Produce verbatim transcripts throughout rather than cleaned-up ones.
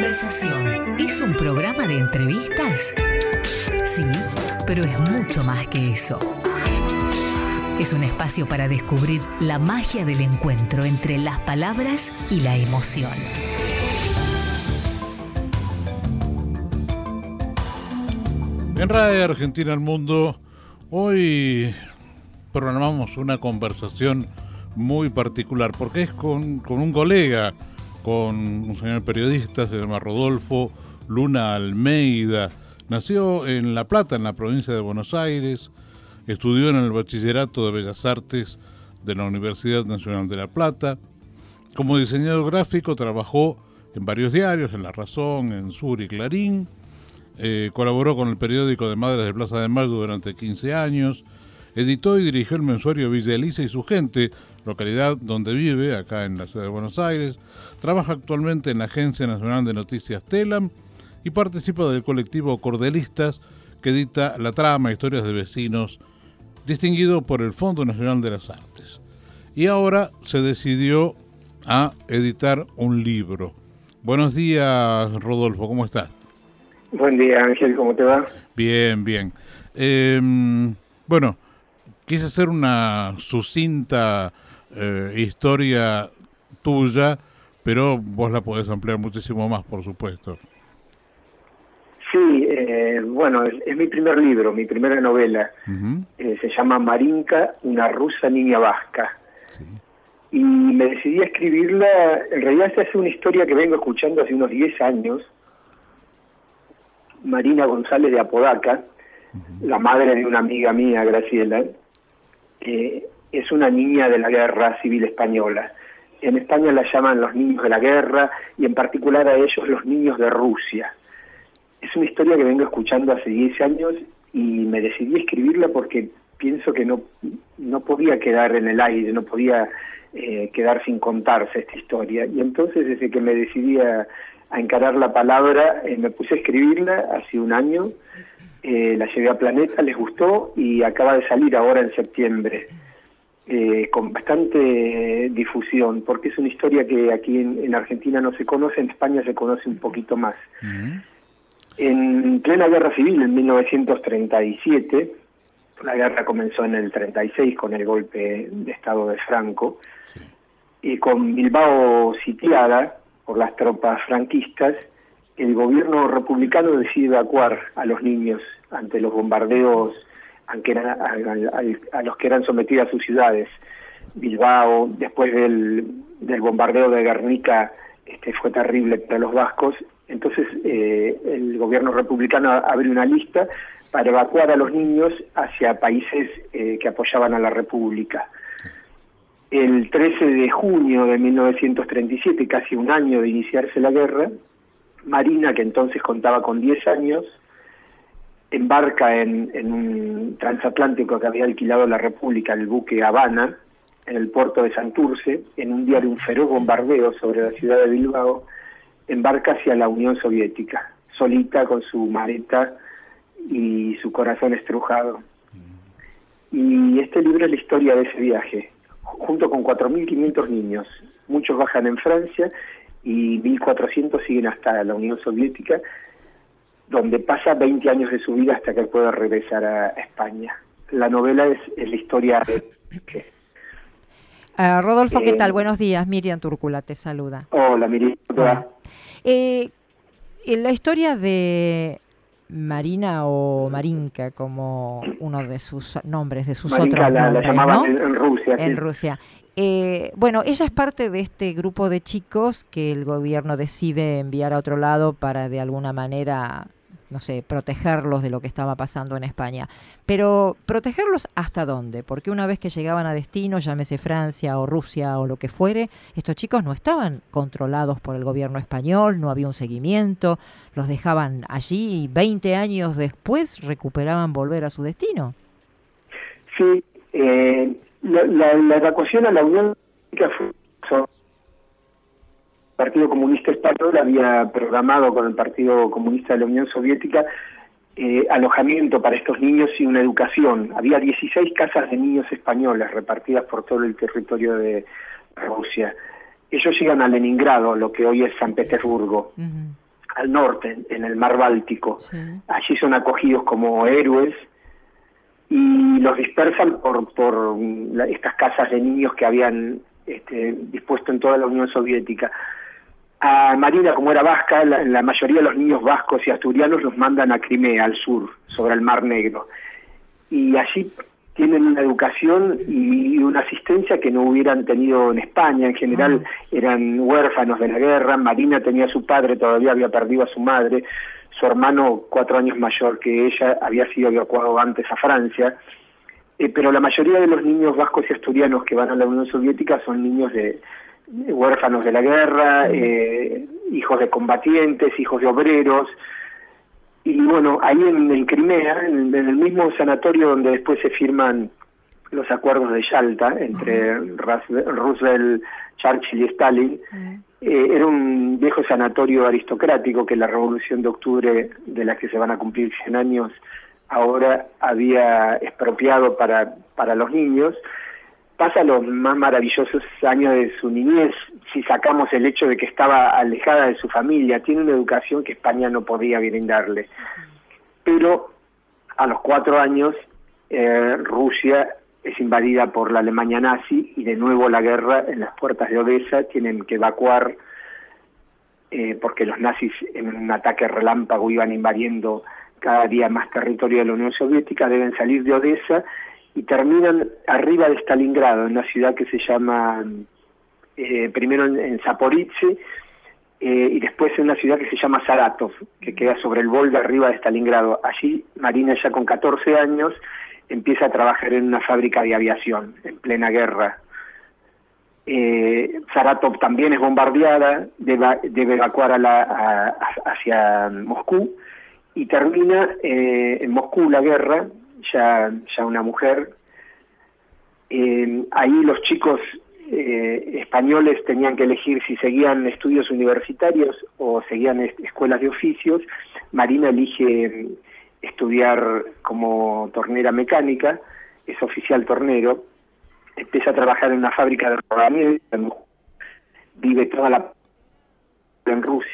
Conversación. ¿Es un programa de entrevistas? Sí, pero es mucho más que eso. Es un espacio para descubrir la magia del encuentro entre las palabras y la emoción. En Radio Argentina al Mundo, hoy programamos una conversación muy particular, porque es con, con un colega, con un señor periodista, se llama Rodolfo Luna Almeida. Nació en La Plata, en la provincia de Buenos Aires, estudió en el Bachillerato de Bellas Artes de la Universidad Nacional de La Plata. Como diseñador gráfico trabajó en varios diarios, en La Razón, en Sur y Clarín. Eh, colaboró con el periódico de Madres de Plaza de Mayo durante quince años. Editó y dirigió el mensuario Villa Elisa y su gente, localidad donde vive, acá en la ciudad de Buenos Aires. Trabaja actualmente en la Agencia Nacional de Noticias TELAM y participa del colectivo Cordelistas, que edita La Trama, Historias de Vecinos, distinguido por el Fondo Nacional de las Artes. Y ahora se decidió a editar un libro. Buenos días, Rodolfo, ¿cómo estás? Buen día, Ángel, ¿cómo te va? Bien, bien. Eh, bueno, quise hacer una sucinta eh, historia tuya, pero vos la podés ampliar muchísimo más, por supuesto. Sí, eh, bueno, es, es mi primer libro, mi primera novela. Uh-huh. Eh, se llama Marinka, una rusa niña vasca. Sí. Y me decidí a escribirla, en realidad esta es una historia que vengo escuchando hace unos diez años. Marina González de Apodaca, uh-huh. la madre de una amiga mía, Graciela, eh, es una niña de la Guerra Civil Española. En España la llaman los niños de la guerra y en particular a ellos los niños de Rusia. Es una historia que vengo escuchando hace diez años y me decidí a escribirla porque pienso que no, no podía quedar en el aire, no podía eh, quedar sin contarse esta historia. Y entonces desde que me decidí a, a encarar la palabra, eh, me puse a escribirla hace un año, eh, la llevé a Planeta, les gustó y acaba de salir ahora en septiembre. Eh, con bastante difusión, porque es una historia que aquí en, en Argentina no se conoce, en España se conoce un poquito más. Uh-huh. En plena guerra civil, en mil novecientos treinta y siete, la guerra comenzó en el treinta y seis con el golpe de Estado de Franco, sí. y con Bilbao sitiada por las tropas franquistas, el gobierno republicano decide evacuar a los niños ante los bombardeos a, a, a, a los que eran sometidas sus ciudades. Bilbao, después del, del bombardeo de Guernica, este, fue terrible para los vascos. Entonces eh, el gobierno republicano abre una lista para evacuar a los niños hacia países eh, que apoyaban a la República. El trece de junio de mil novecientos treinta y siete, casi un año de iniciarse la guerra, Marina, que entonces contaba con diez años, embarca en, en un transatlántico que había alquilado la República, el buque Habana, en el puerto de Santurce, en un día de un feroz bombardeo sobre la ciudad de Bilbao, embarca hacia la Unión Soviética, solita con su maleta y su corazón estrujado. Y este libro es la historia de ese viaje, junto con cuatro mil quinientos niños. Muchos bajan en Francia y mil cuatrocientos siguen hasta la Unión Soviética, donde pasa veinte años de su vida hasta que pueda regresar a España. La novela es, es la historia de... Uh, Rodolfo, eh, ¿qué tal? Buenos días. Miriam Túrcula te saluda. Hola, Miriam. Hola. Eh, en la historia de Marina o Marinka, como uno de sus nombres, de sus Marinka otros la, nombres, la llamaban ¿no? en, en Rusia. En sí. Rusia. Eh, bueno, ella es parte de este grupo de chicos que el gobierno decide enviar a otro lado para de alguna manera, no sé, protegerlos de lo que estaba pasando en España. Pero, ¿protegerlos hasta dónde? Porque una vez que llegaban a destino, llámese Francia o Rusia o lo que fuere, estos chicos no estaban controlados por el gobierno español, no había un seguimiento, los dejaban allí y veinte años después recuperaban volver a su destino. Sí, eh, la, la, la evacuación a la Unión Soviética fue... El Partido Comunista Español había programado con el Partido Comunista de la Unión Soviética eh, alojamiento para estos niños y una educación. Había dieciséis casas de niños españolas repartidas por todo el territorio de Rusia. Ellos llegan a Leningrado, lo que hoy es San Petersburgo. Uh-huh. al norte, en el mar Báltico. Sí. Allí son acogidos como héroes y los dispersan por, por la, estas casas de niños que habían este, dispuesto en toda la Unión Soviética. A Marina, como era vasca, la, la mayoría de los niños vascos y asturianos los mandan a Crimea, al sur, sobre el Mar Negro. Y allí tienen una educación y una asistencia que no hubieran tenido en España. En general eran huérfanos de la guerra. Marina tenía a su padre, todavía había perdido a su madre. Su hermano, cuatro años mayor que ella, había sido evacuado antes a Francia. Eh, pero la mayoría de los niños vascos y asturianos que van a la Unión Soviética son niños de, de huérfanos de la guerra, eh, hijos de combatientes, hijos de obreros. Y bueno, ahí en, en Crimea, en, en el mismo sanatorio donde después se firman los acuerdos de Yalta entre Roosevelt, Churchill y Stalin, eh, era un viejo sanatorio aristocrático que la Revolución de Octubre, de la que se van a cumplir cien años, ahora había expropiado para, para los niños. Pasa los más maravillosos años de su niñez, si sacamos el hecho de que estaba alejada de su familia. Tiene una educación que España no podía brindarle. Pero a los cuatro años eh, Rusia es invadida por la Alemania nazi y de nuevo la guerra en las puertas de Odessa. Tienen que evacuar eh, porque los nazis en un ataque relámpago iban invadiendo cada día más territorio de la Unión Soviética. Deben salir de Odessa y terminan arriba de Stalingrado, en una ciudad que se llama, eh, primero en, en Zaporizhzhia, eh, y después en una ciudad que se llama Saratov, que queda sobre el Volga, arriba de Stalingrado. Allí Marina, ya con catorce años, empieza a trabajar en una fábrica de aviación, en plena guerra. Eh, Saratov también es bombardeada, debe, debe evacuar a la, a, hacia Moscú, y termina eh, en Moscú la guerra, ya, ya una mujer. Eh, ahí los chicos eh, españoles tenían que elegir si seguían estudios universitarios o seguían est escuelas de oficios. Marina elige estudiar como tornera mecánica, es oficial tornero, empieza a trabajar en una fábrica de rodamientos, vive toda la en Rusia,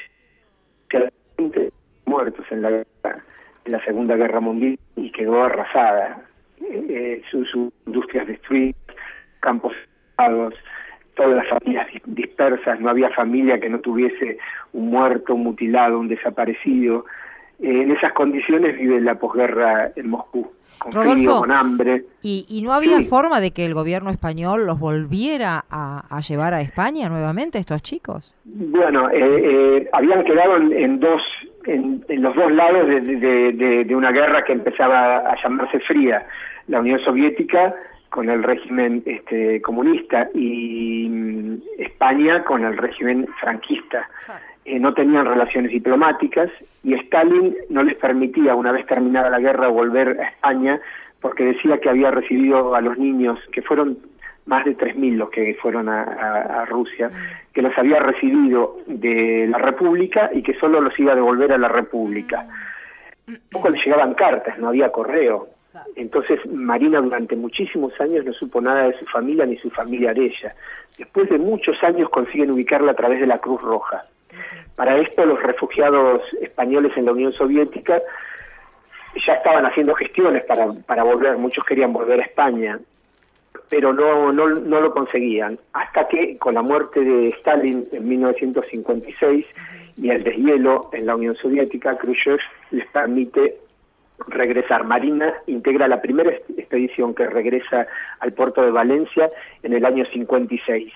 muertos en la guerra, en la Segunda Guerra Mundial, y quedó arrasada. Eh, sus su industrias destruidas, campos cerrados, todas las familias dispersas. No había familia que no tuviese un muerto, un mutilado, un desaparecido. Eh, en esas condiciones vive la posguerra en Moscú, con Rodolfo, frío, con hambre. ¿Y, y no había Sí. forma de que el gobierno español los volviera a, a llevar a España nuevamente, estos chicos? Bueno, eh, eh, habían quedado en, en dos, en, en los dos lados de, de, de, de una guerra que empezaba a llamarse fría. La Unión Soviética con el régimen este, comunista y mm, España con el régimen franquista. Eh, no tenían relaciones diplomáticas y Stalin no les permitía, una vez terminada la guerra, volver a España, porque decía que había recibido a los niños, que fueron más de tres mil los que fueron a, a, a Rusia, que los había recibido de la República y que solo los iba a devolver a la República. Poco les llegaban cartas, no había correo. Entonces Marina durante muchísimos años no supo nada de su familia ni su familia de ella. Después de muchos años consiguen ubicarla a través de la Cruz Roja. Para esto los refugiados españoles en la Unión Soviética ya estaban haciendo gestiones para, para volver, muchos querían volver a España, pero no, no, no lo conseguían, hasta que con la muerte de Stalin en mil novecientos cincuenta y seis y el deshielo en la Unión Soviética, Khrushchev les permite regresar. Marina integra la primera expedición que regresa al puerto de Valencia en el año cincuenta y seis.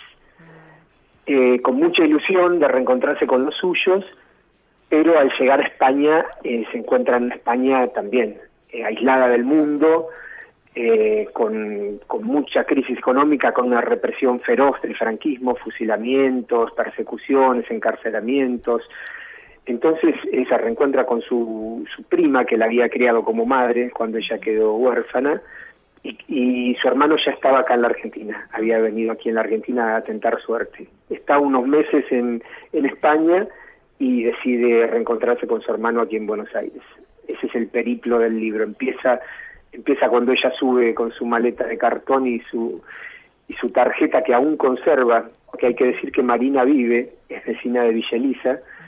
Eh, con mucha ilusión de reencontrarse con los suyos, pero al llegar a España eh, se encuentra en España también eh, aislada del mundo, eh, con, con mucha crisis económica, con una represión feroz del franquismo, fusilamientos, persecuciones, encarcelamientos. Entonces eh, se reencuentra con su, su prima, que la había criado como madre cuando ella quedó huérfana, Y, y su hermano ya estaba acá en la Argentina, había venido aquí en la Argentina a tentar suerte. Está unos meses en, en España y decide reencontrarse con su hermano aquí en Buenos Aires. Ese es el periplo del libro. Empieza empieza cuando ella sube con su maleta de cartón y su y su tarjeta que aún conserva, porque hay que decir que Marina vive, es vecina de Villa Elisa,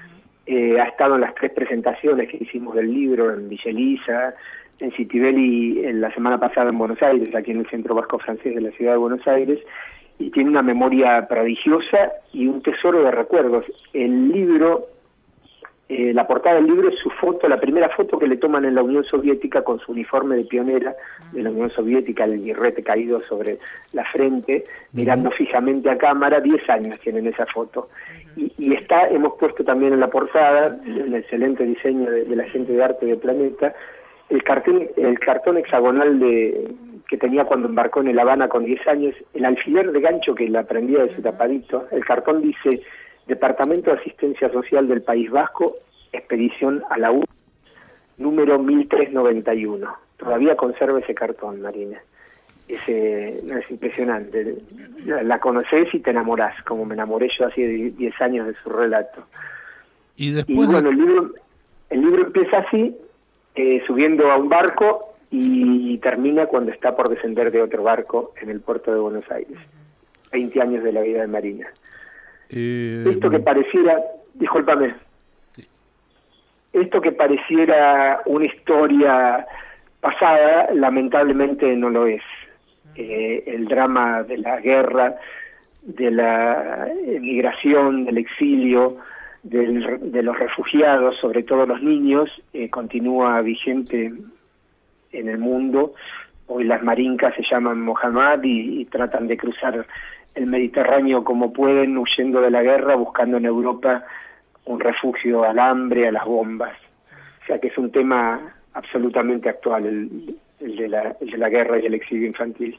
eh, ha estado en las tres presentaciones que hicimos del libro, en Villa Elisa, en Citibeli, en la semana pasada en Buenos Aires, aquí en el Centro Vasco Francés de la ciudad de Buenos Aires, y tiene una memoria prodigiosa y un tesoro de recuerdos. El libro, eh, la portada del libro es su foto, la primera foto que le toman en la Unión Soviética con su uniforme de pionera de la Unión Soviética, el birrete caído sobre la frente, mirando fijamente a cámara. Diez años tienen esa foto. Y, y está, hemos puesto también en la portada, el excelente diseño de, de la gente de arte de Planeta, el cartón, el cartón hexagonal de que tenía cuando embarcó en El Habana con diez años, el alfiler de gancho que le aprendía de su tapadito. El cartón dice: Departamento de Asistencia Social del País Vasco, expedición a la U, número mil trescientos noventa y uno. Todavía conserva ese cartón, Marina. Ese, es impresionante. La, la conoces y te enamorás, como me enamoré yo hace diez años de su relato. Y después y bueno, el libro, el libro empieza así, eh, subiendo a un barco, y termina cuando está por descender de otro barco en el puerto de Buenos Aires. veinte años de la vida de Marina. Eh, Esto que pareciera, discúlpame, sí. Esto que pareciera una historia pasada, lamentablemente no lo es. Eh, el drama de la guerra, de la emigración, del exilio, del, de los refugiados, sobre todo los niños, eh, continúa vigente en el mundo. Hoy las marincas se llaman Mohammad y, y tratan de cruzar el Mediterráneo como pueden, huyendo de la guerra, buscando en Europa un refugio al hambre, a las bombas. O sea que es un tema absolutamente actual, el, el, de, la, el de la guerra y el exilio infantil.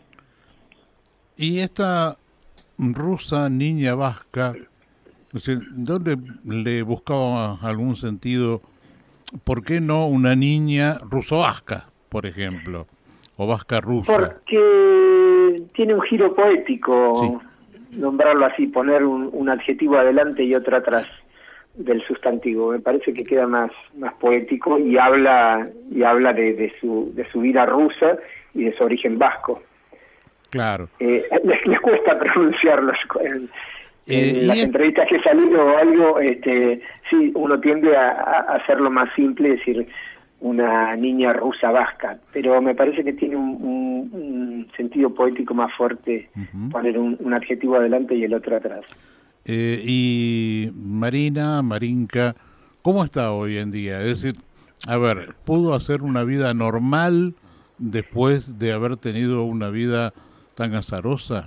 Y esta rusa niña vasca, o sea, ¿dónde le buscaba algún sentido? ¿Por qué no una niña ruso-vasca, por ejemplo, o vasca rusa? Porque tiene un giro poético, sí. Nombrarlo así, poner un, un adjetivo adelante y otro atrás del sustantivo. Me parece que queda más más poético y habla y habla de, de su de su vida rusa y de su origen vasco. Claro. Eh, les, les cuesta pronunciarlos. En, en eh, las es... entrevistas que he salido o algo, este, sí, uno tiende a, a hacerlo más simple, decir una niña rusa vasca, pero me parece que tiene un, un, un sentido poético más fuerte, uh-huh. Poner un, un adjetivo adelante y el otro atrás. Eh, y Marina, Marinka, ¿cómo está hoy en día? Es decir, a ver, ¿pudo hacer una vida normal después de haber tenido una vida tan azarosa?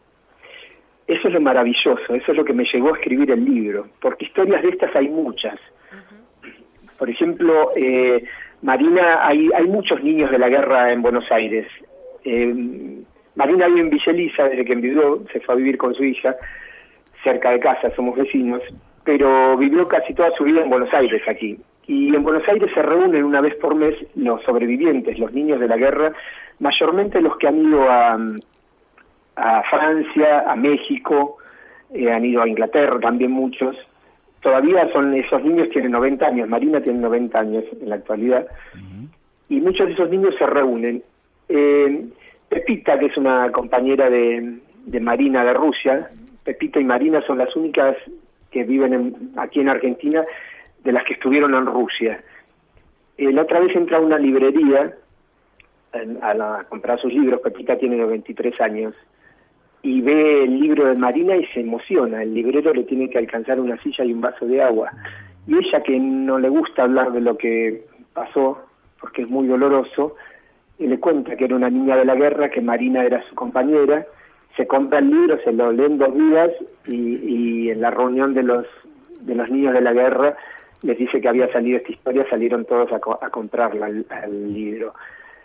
Eso es lo maravilloso, eso es lo que me llevó a escribir el libro, porque historias de estas hay muchas. Por ejemplo, eh, Marina, hay, hay muchos niños de la guerra en Buenos Aires. Eh, Marina vive en Villa Elisa, desde que enviudó, se fue a vivir con su hija, cerca de casa, somos vecinos, pero vivió casi toda su vida en Buenos Aires aquí. Y en Buenos Aires se reúnen una vez por mes los sobrevivientes, los niños de la guerra, mayormente los que han ido a, a Francia, a México, eh, han ido a Inglaterra también muchos. Todavía son esos niños, tienen noventa años, Marina tiene noventa años en la actualidad, uh-huh. Y muchos de esos niños se reúnen. Eh, Pepita, que es una compañera de, de Marina de Rusia, Pepita y Marina son las únicas que viven en, aquí en Argentina de las que estuvieron en Rusia. Eh, la otra vez entra a una librería en, a, la, a comprar sus libros. Pepita tiene veintitrés años y ve el libro de Marina y se emociona. El librero le tiene que alcanzar una silla y un vaso de agua. Y ella, que no le gusta hablar de lo que pasó, porque es muy doloroso, y le cuenta que era una niña de la guerra, que Marina era su compañera. Se compra el libro, se lo leen dos días y, y en la reunión de los de los niños de la guerra les dice que había salido esta historia, salieron todos a, a comprarla al, al libro.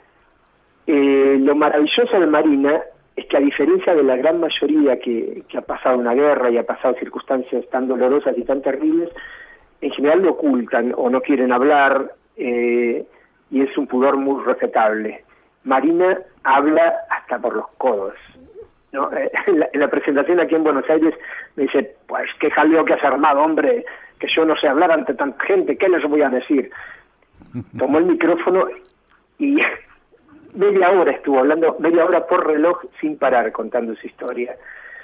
Eh, lo maravilloso de Marina es que, a diferencia de la gran mayoría que, que ha pasado una guerra y ha pasado circunstancias tan dolorosas y tan terribles, en general lo ocultan o no quieren hablar, eh, y es un pudor muy respetable. Marina habla hasta por los codos, ¿no? Eh, en, la, en la presentación aquí en Buenos Aires me dice: pues qué jaleo que has armado, hombre, que yo no sé hablar ante tanta gente, ¿qué les voy a decir? Tomó el micrófono y media hora estuvo hablando, media hora por reloj, sin parar, contando su historia.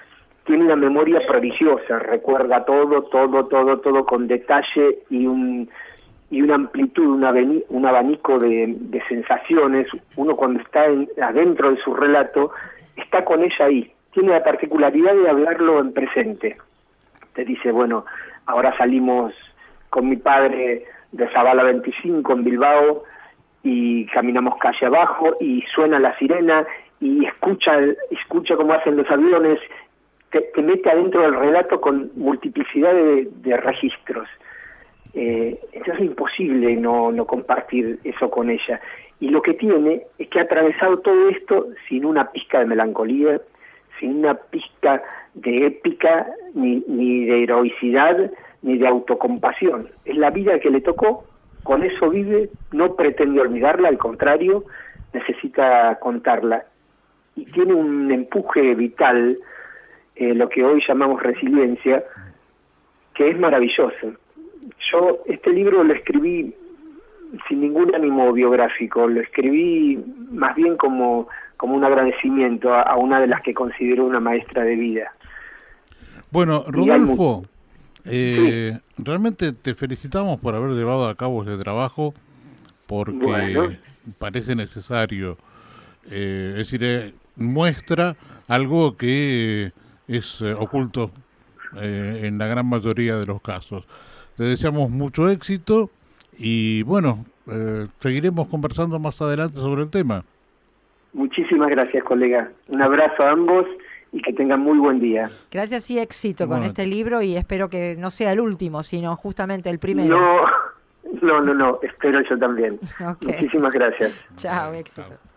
tiene una memoria prodigiosa, recuerda todo, todo, todo, todo con detalle y un y una amplitud, un, aveni, un abanico de, de sensaciones. Uno cuando está en, adentro de su relato, está con ella ahí. Tiene la particularidad de hablarlo en presente. Te dice, bueno, ahora salimos con mi padre de Zabala veinticinco en Bilbao y caminamos calle abajo y suena la sirena y escucha, escucha cómo hacen los aviones. Te, te mete adentro del relato con multiplicidad de, de registros. Eh, entonces es imposible no, no compartir eso con ella. Y lo que tiene es que ha atravesado todo esto sin una pizca de melancolía, sin una pizca de épica, ni, ni de heroicidad, ni de autocompasión. Es la vida que le tocó, con eso vive, no pretende olvidarla, al contrario, necesita contarla. Y tiene un empuje vital, eh, lo que hoy llamamos resiliencia, que es maravilloso. Yo este libro lo escribí sin ningún ánimo biográfico, lo escribí más bien como, como un agradecimiento a, a una de las que considero una maestra de vida. Bueno, Rodolfo, eh, sí. realmente te felicitamos por haber llevado a cabo este trabajo, porque bueno. parece necesario, eh, es decir, eh, muestra algo que es eh, oculto eh, en la gran mayoría de los casos. Te deseamos mucho éxito y bueno, eh, seguiremos conversando más adelante sobre el tema. Muchísimas gracias, colega. Un abrazo a ambos y que tengan muy buen día. Gracias y éxito bueno. con este libro y espero que no sea el último, sino justamente el primero. No, no, no, no espero yo también. Okay. Muchísimas gracias. Chao, éxito. Chao.